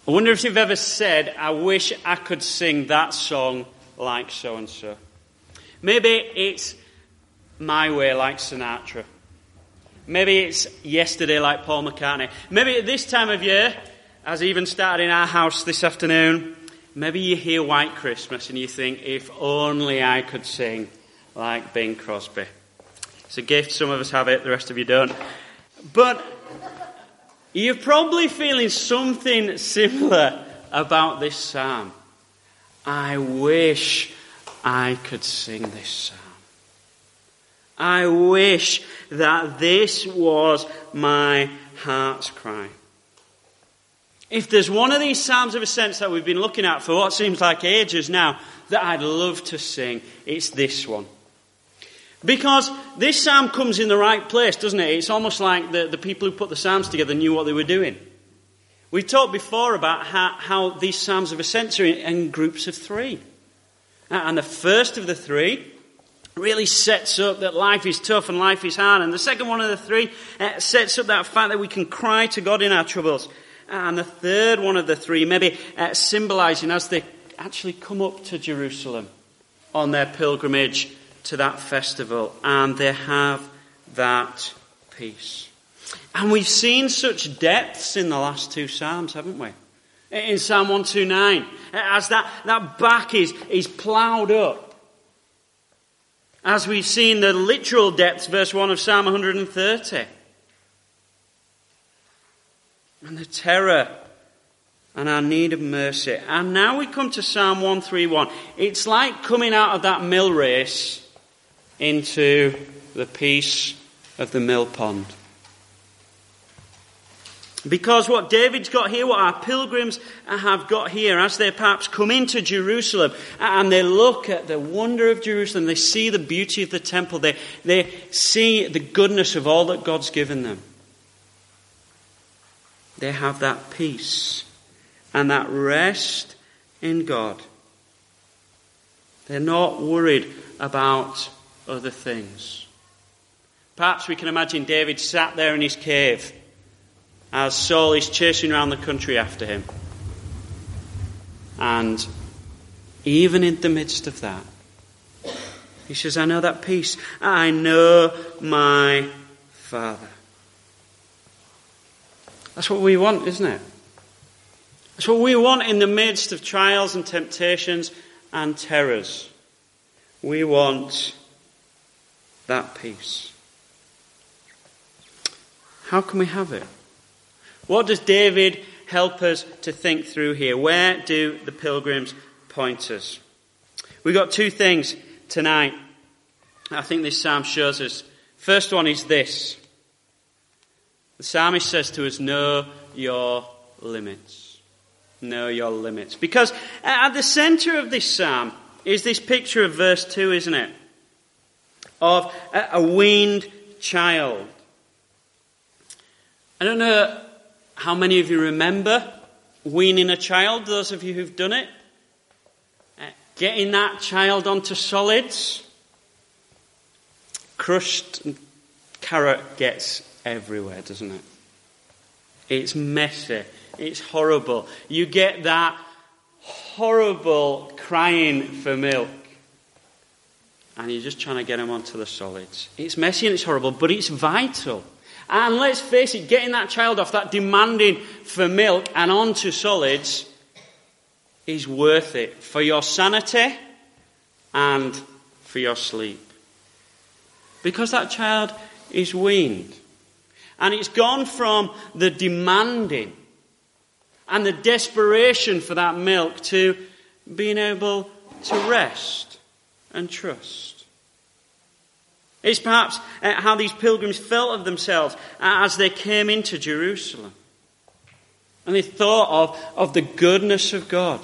I wonder if you've ever said, I wish I could sing that song like so-and-so. Maybe it's My Way like Sinatra. Maybe it's Yesterday like Paul McCartney. Maybe at this time of year, as even started in our house this afternoon, maybe you hear White Christmas and you think, if only I could sing like Bing Crosby. It's a gift, some of us have it, the rest of you don't. But you're probably feeling something similar about this psalm. I wish I could sing this psalm. I wish that this was my heart's cry. If there's one of these Psalms of Ascents that we've been looking at for what seems like ages now, that I'd love to sing, it's this one. Because this psalm comes in the right place, doesn't it? It's almost like the people who put the psalms together knew what they were doing. We talked before about how these Psalms of Ascents are in groups of three. And the first of the three really sets up that life is tough and life is hard. And the second one of the three sets up that fact that we can cry to God in our troubles. And the third one of the three maybe symbolising as they actually come up to Jerusalem on their pilgrimage to that festival, and they have that peace. And we've seen such depths in the last two Psalms, haven't we? In Psalm 129, as that back is ploughed up. As we've seen the literal depths, verse 1 of Psalm 130. And the terror and our need of mercy. And now we come to Psalm 131. It's like coming out of that mill race into the peace of the mill pond. Because what David's got here, what our pilgrims have got here, as they perhaps come into Jerusalem and they look at the wonder of Jerusalem, they see the beauty of the temple, they see the goodness of all that God's given them. They have that peace and that rest in God. They're not worried about other things. Perhaps we can imagine David sat there in his cave as Saul is chasing around the country after him. And even in the midst of that, he says, I know that peace. I know my Father. That's what we want, isn't it? That's what we want in the midst of trials and temptations and terrors. We want that peace. How can we have it? What does David help us to think through here? Where do the pilgrims point us? We've got two things tonight I think this psalm shows us. First one is this. The psalmist says to us, know your limits. Know your limits. Because at the centre of this psalm is this picture of verse 2, isn't it? Of a weaned child. I don't know how many of you remember weaning a child, those of you who've done it. Getting that child onto solids. Crushed carrot gets everywhere, doesn't it? It's messy. It's horrible. You get that horrible crying for milk. And you're just trying to get them onto the solids. It's messy and it's horrible, but it's vital. And let's face it, getting that child off that demanding for milk and onto solids is worth it for your sanity and for your sleep. Because that child is weaned. And it's gone from the demanding and the desperation for that milk to being able to rest and trust. It's perhaps how these pilgrims felt of themselves as they came into Jerusalem. And they thought of the goodness of God.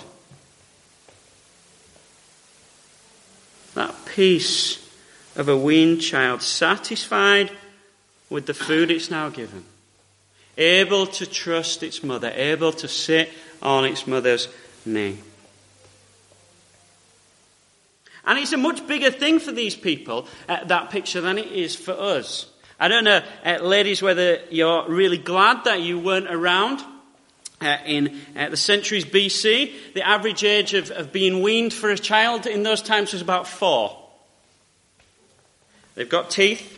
That peace of a weaned child, satisfied with the food it's now given. Able to trust its mother, able to sit on its mother's knee. And it's a much bigger thing for these people, that picture, than it is for us. I don't know, ladies, whether you're really glad that you weren't around in the centuries BC, the average age of being weaned for a child in those times was about 4. They've got teeth,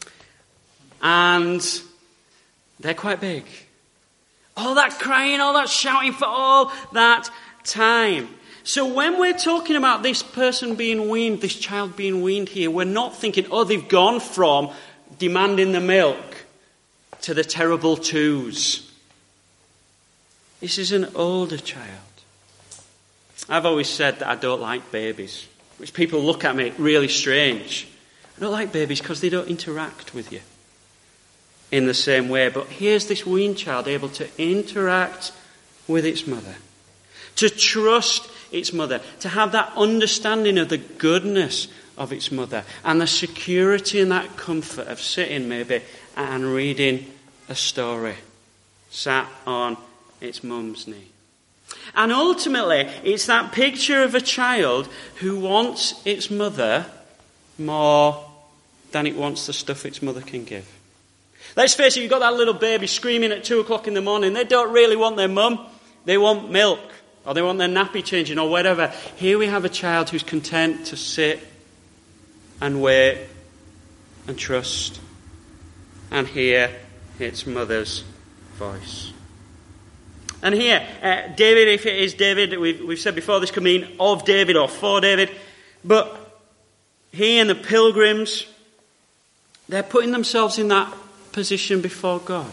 and they're quite big. All that crying, all that shouting for all that time. So when we're talking about this person being weaned, this child being weaned here, we're not thinking, oh, they've gone from demanding the milk to the terrible twos. This is an older child. I've always said that I don't like babies, which people look at me really strange. I don't like babies because they don't interact with you in the same way. But here's this weaned child able to interact with its mother, to trust its mother, to have that understanding of the goodness of its mother and the security and that comfort of sitting maybe and reading a story sat on its mum's knee. And ultimately, it's that picture of a child who wants its mother more than it wants the stuff its mother can give. Let's face it, you've got that little baby screaming at 2 o'clock in the morning. They don't really want their mum. They want milk, or they want their nappy changing, or whatever. Here we have a child who's content to sit and wait and trust and hear its mother's voice. And here, David, if it is David, we've said before, this could mean of David or for David, but he and the pilgrims, they're putting themselves in that position before God.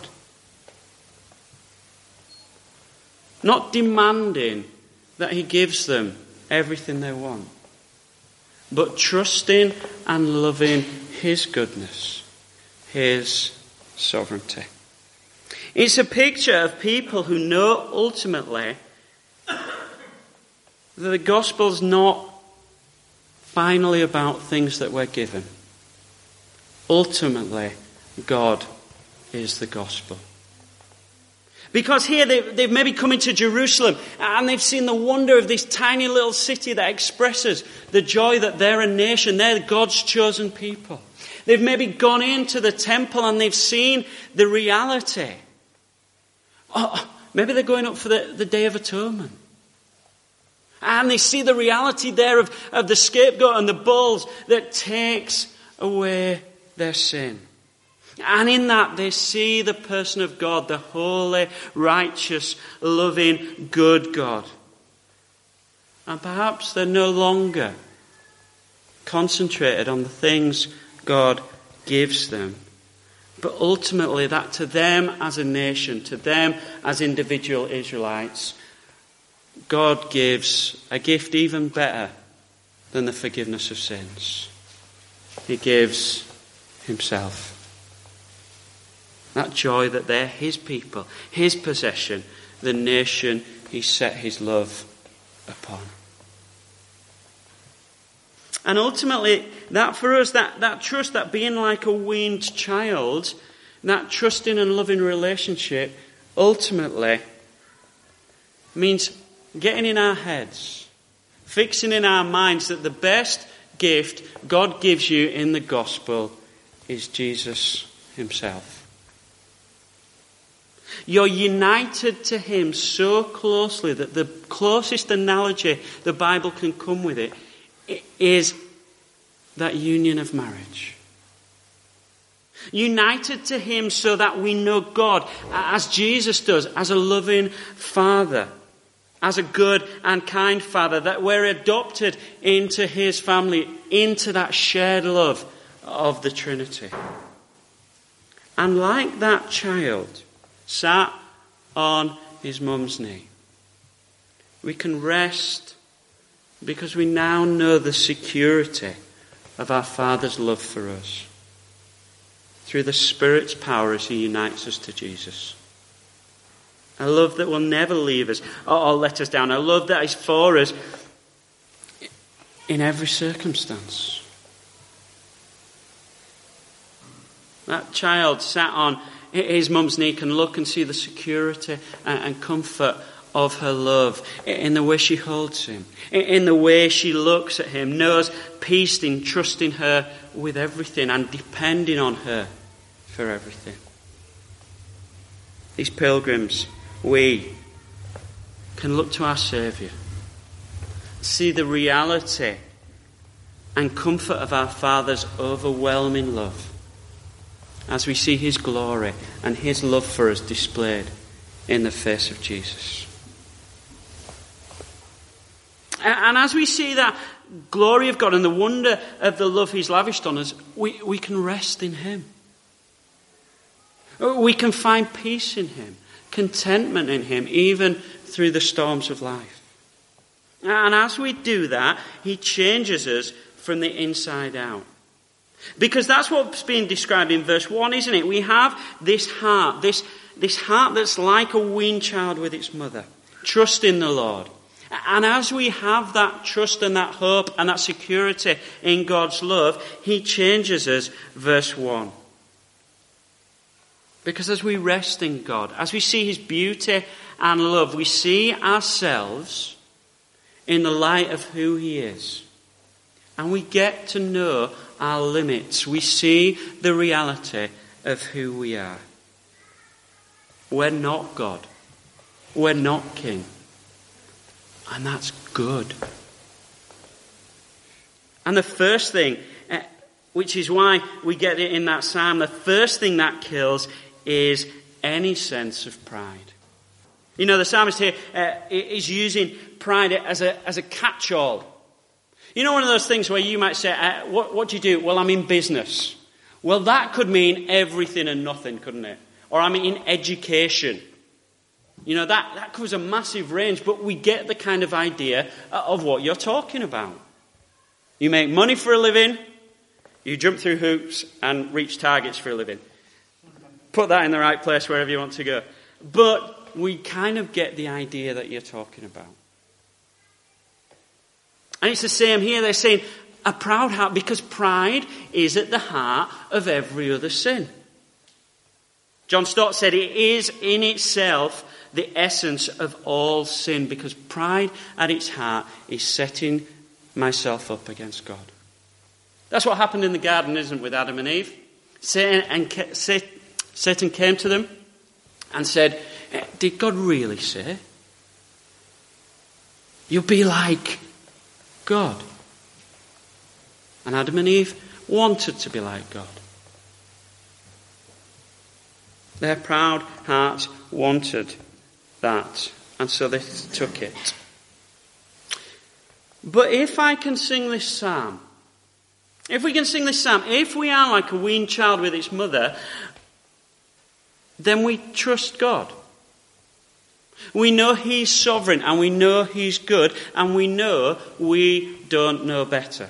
Not demanding that he gives them everything they want, but trusting and loving his goodness, his sovereignty. It's a picture of people who know ultimately that the gospel's not finally about things that we're given. Ultimately, God is the gospel. Because here they've maybe come into Jerusalem and they've seen the wonder of this tiny little city that expresses the joy that they're a nation, they're God's chosen people. They've maybe gone into the temple and they've seen the reality. Oh, maybe they're going up for the Day of Atonement. And they see the reality there of the scapegoat and the bulls that takes away their sin. And in that they see the person of God, the holy, righteous, loving, good God. And perhaps they're no longer concentrated on the things God gives them. But ultimately that to them as a nation, to them as individual Israelites, God gives a gift even better than the forgiveness of sins. He gives himself. That joy that they're his people, his possession, the nation he set his love upon. And ultimately, that for us, that trust, that being like a weaned child, that trusting and loving relationship, ultimately means getting in our heads, fixing in our minds that the best gift God gives you in the gospel is Jesus himself. You're united to him so closely that the closest analogy the Bible can come with it is that union of marriage. United to him so that we know God as Jesus does, as a loving Father, as a good and kind Father, that we're adopted into his family, into that shared love of the Trinity. And like that child sat on his mum's knee, we can rest because we now know the security of our Father's love for us through the Spirit's power as he unites us to Jesus. A love that will never leave us or let us down. A love that is for us in every circumstance. That child sat on his mum's knee can look and see the security and comfort of her love in the way she holds him, in the way she looks at him, knows peace in trusting her with everything and depending on her for everything. These pilgrims, we can look to our Saviour, see the reality and comfort of our Father's overwhelming love as we see his glory and his love for us displayed in the face of Jesus. And as we see that glory of God and the wonder of the love he's lavished on us, we can rest in him. We can find peace in him, contentment in him, even through the storms of life. And as we do that, he changes us from the inside out. Because that's what's being described in verse 1, isn't it? We have this heart, this heart that's like a weaned child with its mother. Trust in the Lord. And as we have that trust and that hope and that security in God's love, he changes us, verse 1. Because as we rest in God, as we see his beauty and love, we see ourselves in the light of who he is. And we get to know our limits. We see the reality of who we are. We're not God. We're not King. And that's good. And the first thing, which is why we get it in that psalm, the first thing that kills is any sense of pride. You know, the psalmist here is using pride as a catch-all. You know, one of those things where you might say, what do you do? Well, I'm in business. Well, that could mean everything and nothing, couldn't it? Or I'm in education. You know, that covers a massive range, but we get the kind of idea of what you're talking about. You make money for a living, you jump through hoops and reach targets for a living. Put that in the right place wherever you want to go. But we kind of get the idea that you're talking about. And it's the same here. They're saying a proud heart, because pride is at the heart of every other sin. John Stott said it is in itself the essence of all sin, because pride at its heart is setting myself up against God. That's what happened in the garden, isn't it, with Adam and Eve? Satan came to them and said, did God really say? You'll be like God. And Adam and Eve wanted to be like God. Their proud hearts wanted that, and so they took it. But if I can sing this psalm, if we can sing this psalm, if we are like a weaned child with its mother, then we trust God. We know he's sovereign, and we know he's good, and we know we don't know better.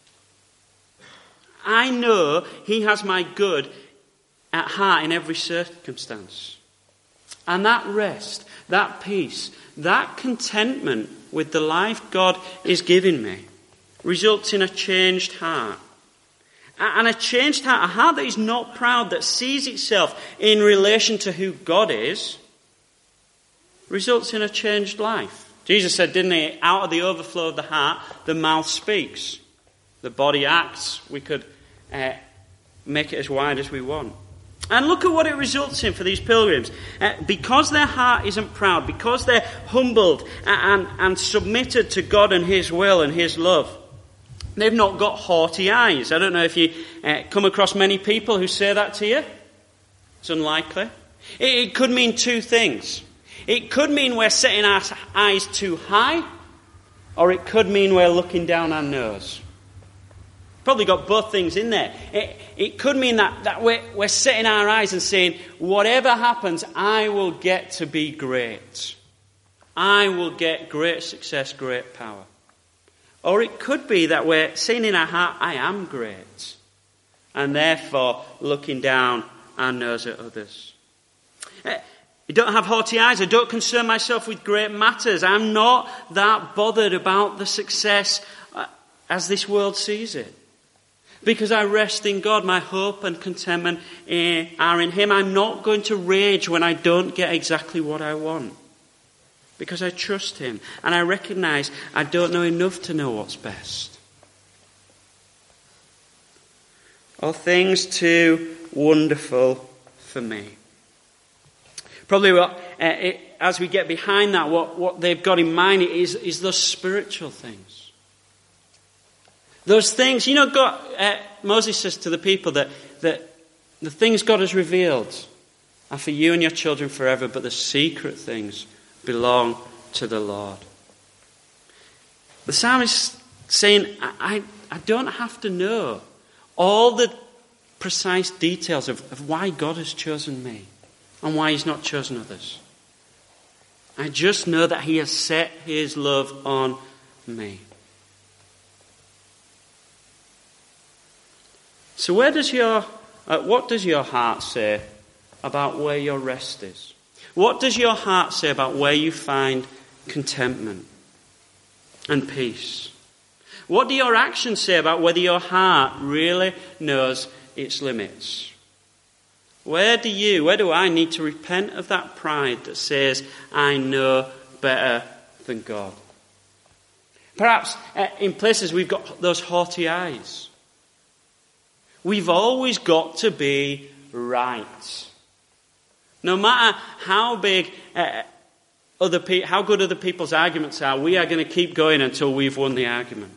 I know he has my good at heart in every circumstance. And that rest, that peace, that contentment with the life God is giving me results in a changed heart. And a changed heart, a heart that is not proud, that sees itself in relation to who God is, results in a changed life. Jesus said, didn't he, out of the overflow of the heart, the mouth speaks. The body acts. We could make it as wide as we want. And look at what it results in for these pilgrims. Because their heart isn't proud, because they're humbled and submitted to God and his will and his love, they've not got haughty eyes. I don't know if you come across many people who say that to you. It's unlikely. It could mean two things. It could mean we're setting our eyes too high, or it could mean we're looking down our nose. Probably got both things in there. It could mean that we're setting our eyes and saying, whatever happens, I will get to be great. I will get great success, great power. Or it could be that we're saying in our heart, I am great. And therefore looking down our nose at others. I don't have haughty eyes. I don't concern myself with great matters. I'm not that bothered about the success as this world sees it. Because I rest in God. My hope and contentment are in him. I'm not going to rage when I don't get exactly what I want. Because I trust him. And I recognise I don't know enough to know what's best. Are things too wonderful for me? Probably as we get behind that, what they've got in mind is those spiritual things. Those things, God, Moses says to the people that the things God has revealed are for you and your children forever, but the secret things belong to the Lord. The psalmist saying, I don't have to know all the precise details of why God has chosen me and why he's not chosen others. I just know that he has set his love on me. So what does your heart say about where your rest is? What does your heart say about where you find contentment and peace? What do your actions say about whether your heart really knows its limits? Where do I need to repent of that pride that says, I know better than God? Perhaps in places we've got those haughty eyes. We've always got to be right. No matter how big how good other people's arguments are, we are going to keep going until we've won the argument.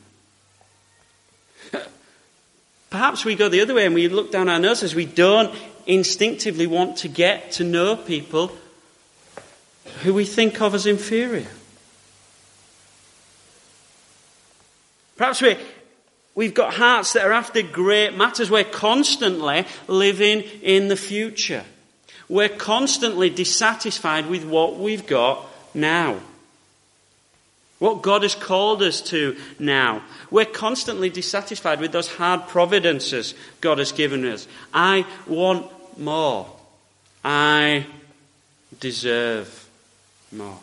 Perhaps we go the other way and we look down our noses. We don't instinctively want to get to know people who we think of as inferior. Perhaps we've got hearts that are after great matters. We're constantly living in the future. We're constantly dissatisfied with what we've got now. What God has called us to now. We're constantly dissatisfied with those hard providences God has given us. I want more. I deserve more.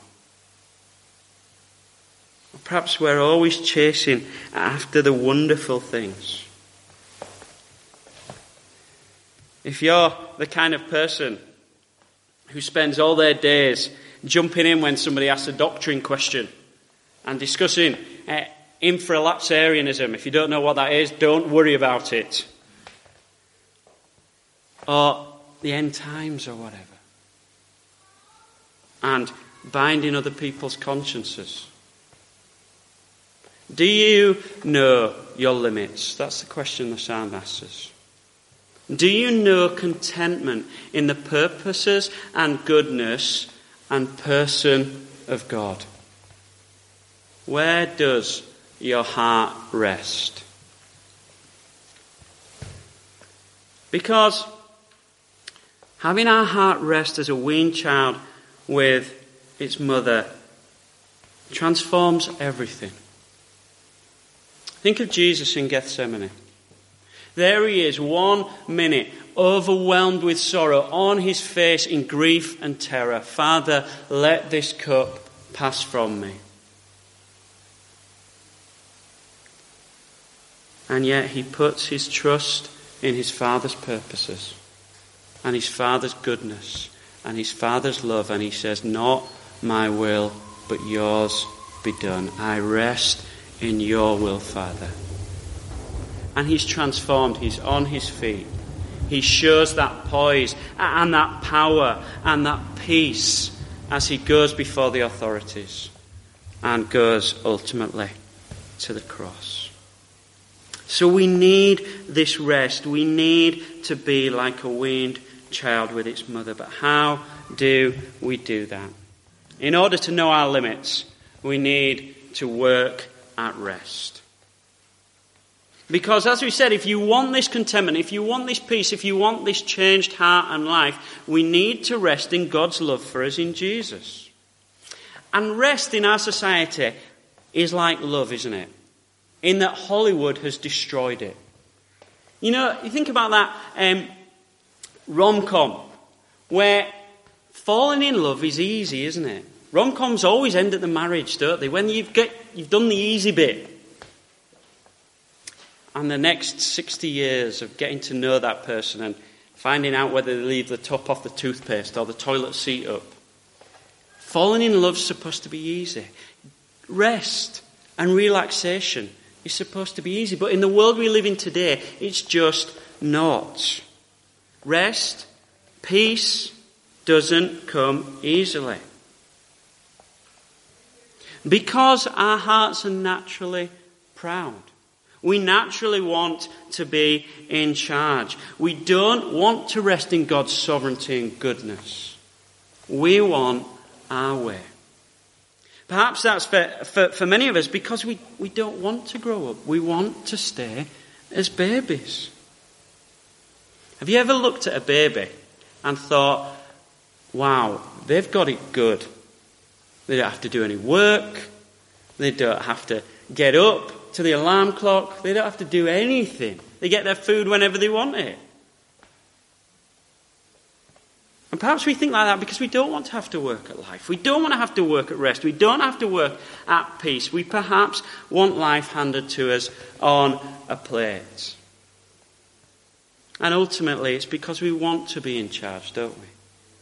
Perhaps we're always chasing after the wonderful things. If you're the kind of person who spends all their days jumping in when somebody asks a doctrine question and discussing infralapsarianism, if you don't know what that is, don't worry about it. Or the end times or whatever. And binding other people's consciences. Do you know your limits? That's the question the psalm asks us. Do you know contentment in the purposes and goodness and person of God? Where does your heart rest? Because having our heart rest as a weaned child with its mother transforms everything. Think of Jesus in Gethsemane. There he is, 1 minute, overwhelmed with sorrow, on his face in grief and terror. Father, let this cup pass from me. And yet he puts his trust in his Father's purposes and his Father's goodness and his Father's love. And he says, not my will, but yours be done. I rest in your will, Father. And he's transformed. He's on his feet. He shows that poise and that power and that peace as he goes before the authorities and goes ultimately to the cross. So we need this rest. We need to be like a weaned child with its mother. But how do we do that? In order to know our limits, we need to work at rest. Because as we said, if you want this contentment, if you want this peace, if you want this changed heart and life, we need to rest in God's love for us in Jesus. And rest in our society is like love, isn't it? In that Hollywood has destroyed it. You know, you think about that rom-com, where falling in love is easy, isn't it? Rom-coms always end at the marriage, don't they? When you've done the easy bit. And the next 60 years of getting to know that person and finding out whether they leave the top off the toothpaste or the toilet seat up. Falling in love's supposed to be easy. Rest and relaxation is supposed to be easy. But in the world we live in today, it's just not. Rest, peace, doesn't come easily. Because our hearts are naturally proud. We naturally want to be in charge. We don't want to rest in God's sovereignty and goodness. We want our way. Perhaps that's for many of us because we don't want to grow up. We want to stay as babies. Have you ever looked at a baby and thought, wow, they've got it good. They don't have to do any work. They don't have to get up to the alarm clock. They don't have to do anything. They get their food whenever they want it. And perhaps we think like that because we don't want to have to work at life. We don't want to have to work at rest. We don't have to work at peace. We perhaps want life handed to us on a plate. And ultimately, it's because we want to be in charge, don't we?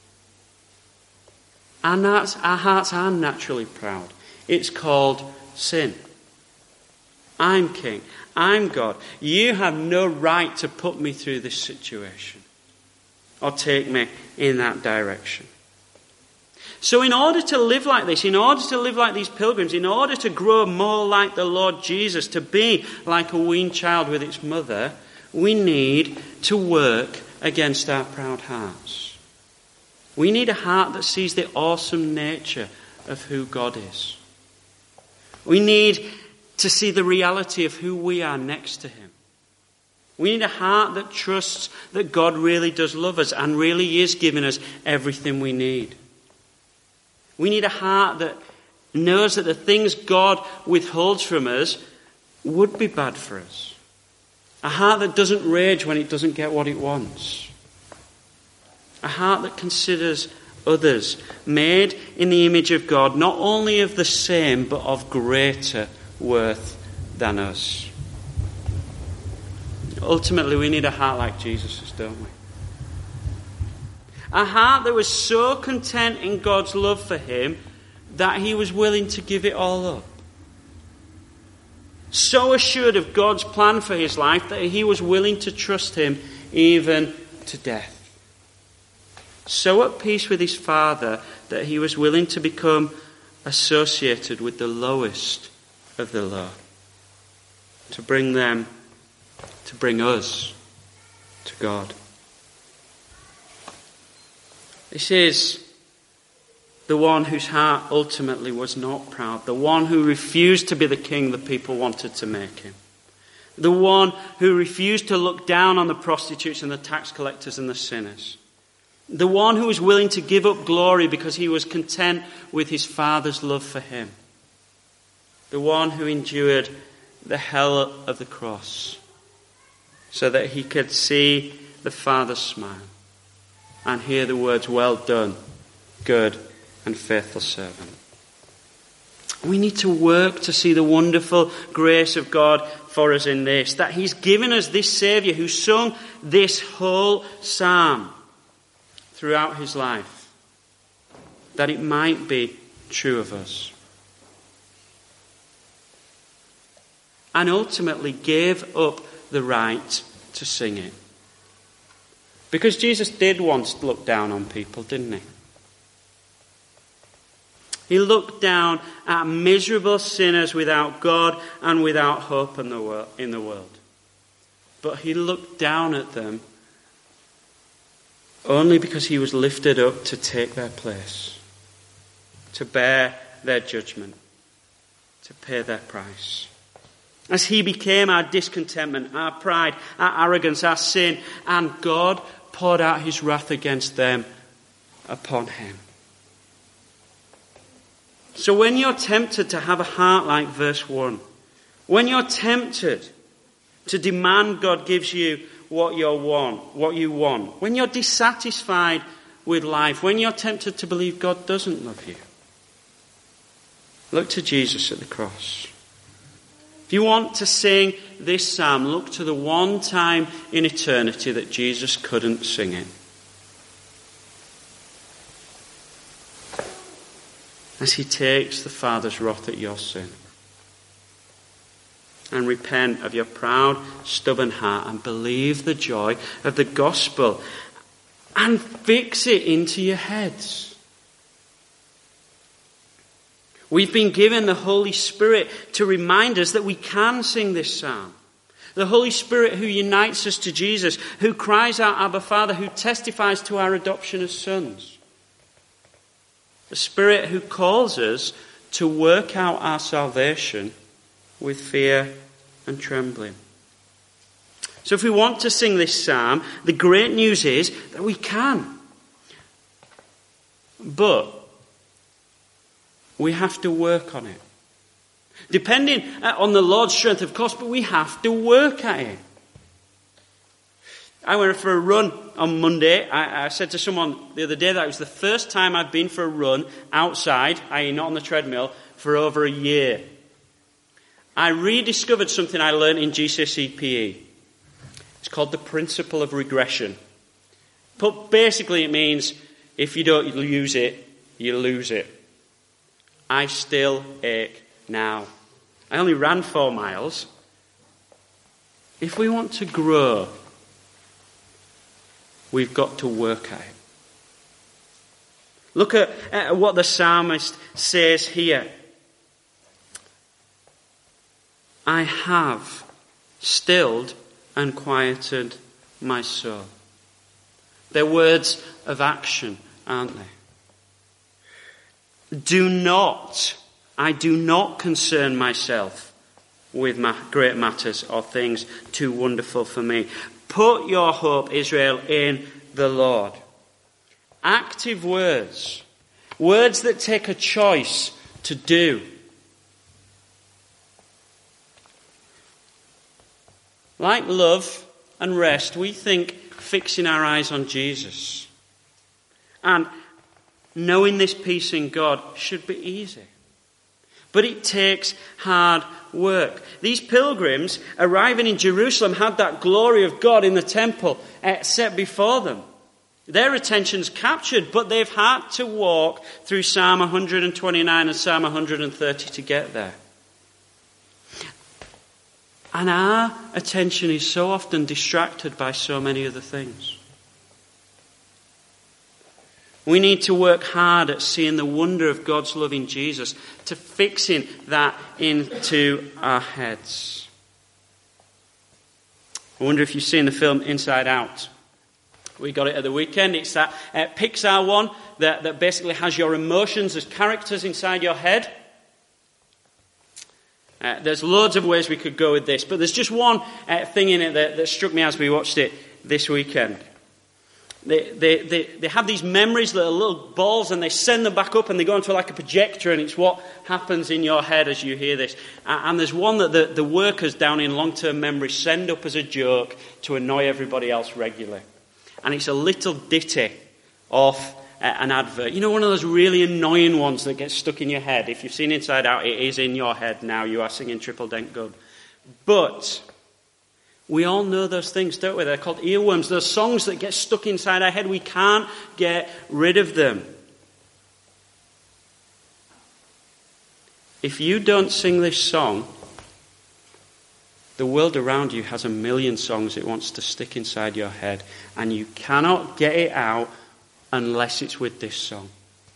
And our hearts are naturally proud. It's called sin. I'm king. I'm God. You have no right to put me through this situation or take me in that direction. So in order to live like this, in order to live like these pilgrims, in order to grow more like the Lord Jesus, to be like a weaned child with its mother, we need to work against our proud hearts. We need a heart that sees the awesome nature of who God is. We need to see the reality of who we are next to him. We need a heart that trusts that God really does love us and really is giving us everything we need. We need a heart that knows that the things God withholds from us would be bad for us. A heart that doesn't rage when it doesn't get what it wants. A heart that considers others made in the image of God, not only of the same, but of greater worth than us. Ultimately, we need a heart like Jesus', don't we? A heart that was so content in God's love for him that he was willing to give it all up. So assured of God's plan for his life that he was willing to trust him even to death. So at peace with his Father that he was willing to become associated with the lowest of the low. To bring us to God. This is the one whose heart ultimately was not proud. The one who refused to be the king the people wanted to make him. The one who refused to look down on the prostitutes and the tax collectors and the sinners. The one who was willing to give up glory because he was content with his Father's love for him. The one who endured the hell of the cross so that he could see the Father's smile and hear the words, "Well done, good and faithful servant." We need to work to see the wonderful grace of God for us in this, that he's given us this Saviour who sung this whole psalm throughout his life, that it might be true of us. And ultimately gave up the right to sing it. Because Jesus did once look down on people, didn't he? He looked down at miserable sinners without God and without hope in the world. But he looked down at them only because he was lifted up to take their place, to bear their judgment, to pay their price. As he became our discontentment, our pride, our arrogance, our sin, and God poured out his wrath against them upon him. So when you're tempted to have a heart like verse 1, when you're tempted to demand God gives you what you want, when you're dissatisfied with life, when you're tempted to believe God doesn't love you, look to Jesus at the cross. If you want to sing this psalm, look to the one time in eternity that Jesus couldn't sing it. As he takes the Father's wrath at your sin. And repent of your proud, stubborn heart and believe the joy of the gospel. and fix it into your heads. We've been given the Holy Spirit to remind us that we can sing this psalm. The Holy Spirit who unites us to Jesus, who cries out, Abba, Father, who testifies to our adoption as sons. The Spirit who calls us to work out our salvation with fear and trembling. So if we want to sing this psalm, the great news is that we can. But we have to work on it. Depending on the Lord's strength, of course, but we have to work at it. I went for a run on Monday. I said to someone the other day that it was the first time I'd been for a run outside, i.e. not on the treadmill, for over a year. I rediscovered something I learned in GCSE PE. It's called the principle of regression. But basically it means if you don't use it, you lose it. I still ache now. I only ran 4 miles. If we want to grow, we've got to work at it. Look at what the psalmist says here. I have stilled and quieted my soul. They're words of action, aren't they? I do not concern myself with great matters or things too wonderful for me. Put your hope, Israel, in the Lord. Active words. Words that take a choice to do. Like love and rest, we think fixing our eyes on Jesus and knowing this peace in God should be easy. But it takes hard work. These pilgrims arriving in Jerusalem had that glory of God in the temple set before them. Their attention's captured, but they've had to walk through Psalm 129 and Psalm 130 to get there. And our attention is so often distracted by so many other things. We need to work hard at seeing the wonder of God's love in Jesus, to fixing that into our heads. I wonder if you've seen the film Inside Out. We got it at the weekend. It's that Pixar one that basically has your emotions as characters inside your head. There's loads of ways we could go with this, but there's just one thing in it that struck me as we watched it this weekend. They have these memories that are little balls, and they send them back up and they go into like a projector, and it's what happens in your head as you hear this. And there's one that the workers down in long-term memory send up as a joke to annoy everybody else regularly. And it's a little ditty off an advert. You know, one of those really annoying ones that gets stuck in your head. If you've seen Inside Out, it is in your head now. You are singing Triple Dent Good. But we all know those things, don't we? They're called earworms. Those songs that get stuck inside our head. We can't get rid of them. If you don't sing this song, the world around you has a million songs it wants to stick inside your head, and you cannot get it out unless it's with this song.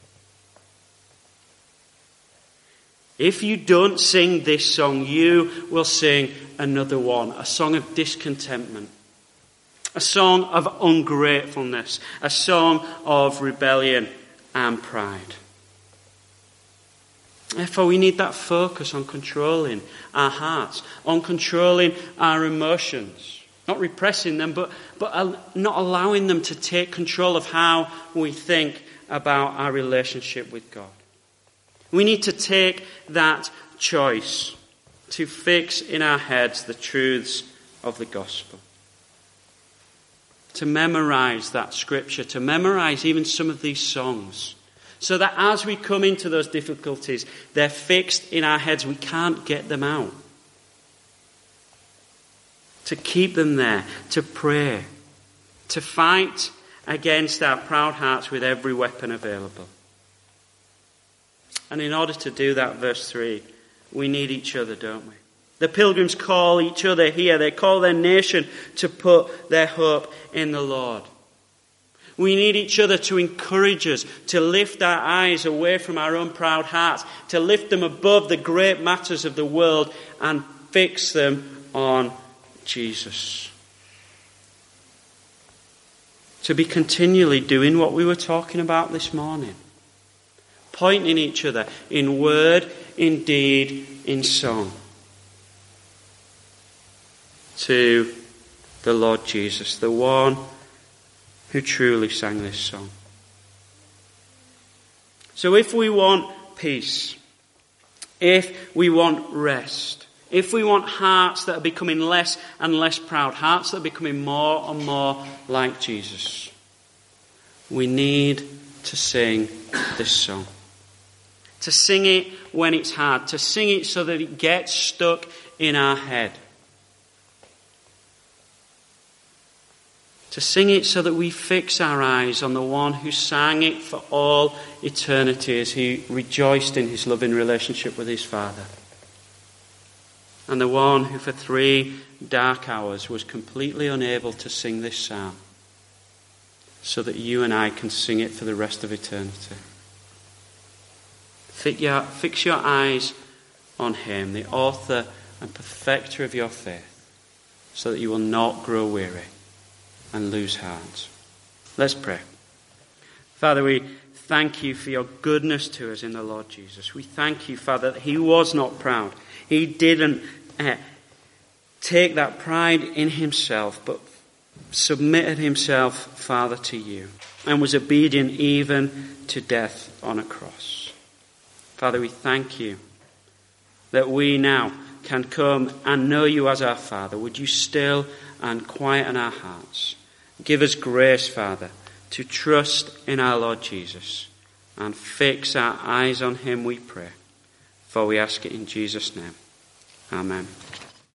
If you don't sing this song, you will sing another one, a song of discontentment, a song of ungratefulness, a song of rebellion and pride. Therefore, we need that focus on controlling our hearts, on controlling our emotions, not repressing them, but not allowing them to take control of how we think about our relationship with God. We need to take that choice to fix in our heads the truths of the gospel. To memorize that scripture, to memorize even some of these songs, so that as we come into those difficulties, they're fixed in our heads. We can't get them out. To keep them there, to pray, to fight against our proud hearts with every weapon available. And in order to do that, verse 3, we need each other, don't we? The pilgrims call each other here. They call their nation to put their hope in the Lord. We need each other to encourage us, to lift our eyes away from our own proud hearts, to lift them above the great matters of the world and fix them on Jesus. To be continually doing what we were talking about this morning. Pointing each other in word, in deed, in song. To the Lord Jesus, the one who truly sang this song. So if we want peace, if we want rest, if we want hearts that are becoming less and less proud, hearts that are becoming more and more like Jesus, we need to sing this song. To sing it when it's hard, to sing it so that it gets stuck in our head. To sing it so that we fix our eyes on the one who sang it for all eternity as he rejoiced in his loving relationship with his Father. And the one who for 3 dark hours was completely unable to sing this psalm, so that you and I can sing it for the rest of eternity. Fix your eyes on him, the author and perfecter of your faith, so that you will not grow weary and lose heart. Let's pray. Father, we thank you for your goodness to us in the Lord Jesus. We thank you, Father, that he was not proud. He didn't take that pride in himself, but submitted himself, Father, to you, and was obedient even to death on a cross. Father, we thank you that we now can come and know you as our Father. Would you still and quieten our hearts? Give us grace, Father, to trust in our Lord Jesus and fix our eyes on him, we pray. For we ask it in Jesus' name. Amen.